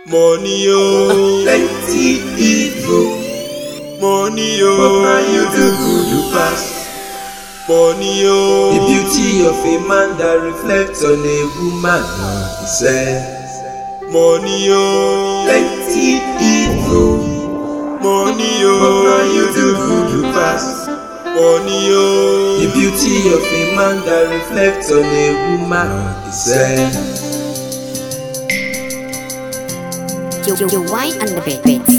Money oh, plenty evil. money But now oh, you do good pass. money The oh, beauty of a man that reflects on a woman is money oh, plenty evil. money But now you do oh, good pass. money oh, The beauty of a man that reflects on a woman is You wine on the beats.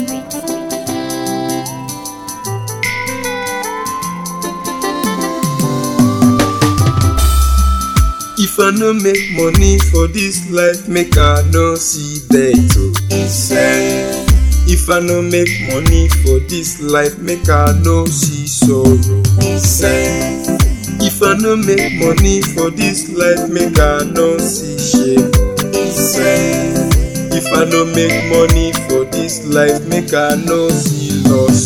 If I no make money for this life, make I no see better. If I no make money for this life, make I no see sorrow. If I no make money for this life, make I no see shame. If I no make money for this life, make I no see loss.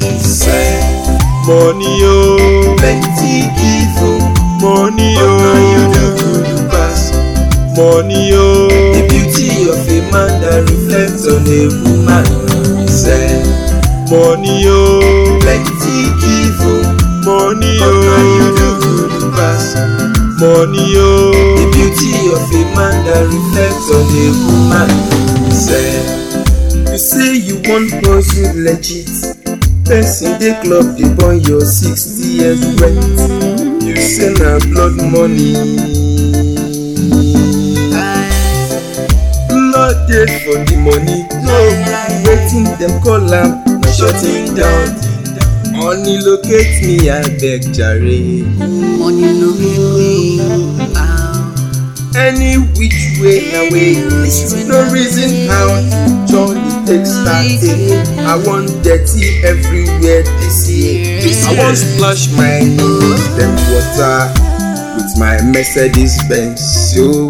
Money oh, plenty evil. money But now you oh, do good pass. money The oh, beauty of a man that reflects on a woman is money oh, plenty evil. money But now you do oh, good pass. money The oh, beauty of a man that reflects on a woman is you say you want hustle legit. Person dey club dey burn your 60 years rent. You say na blood money. Blood dey for the money. No, wetin dem call am na shutting down. Money locate me abeg jare. Money locate me. Any which way na way. No reason how Johnny take start it. I want dirty everywhere this year. I want splash my nose dem water with my Mercedes Benz. So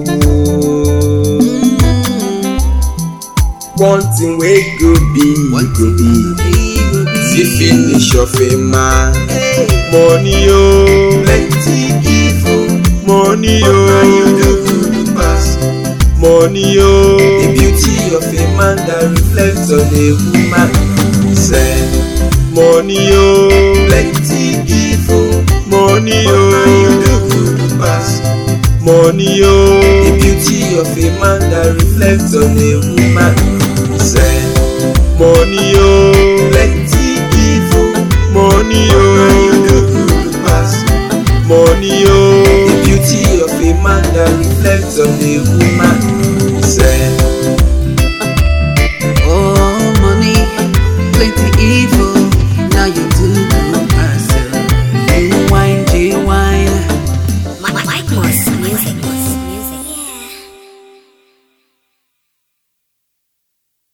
one thing wey go be go be. The finish of a man. Money oh, plenty evil. money But now you oh, do good pass. money The oh, beauty of a man that reflects on a woman is money oh, plenty evil. money But now you oh, do good pass. money The oh, beauty of a man that reflects on a woman is money oh, plenty evil. money But now you oh, do good pass. money The oh, beauty of a man that reflects on a woman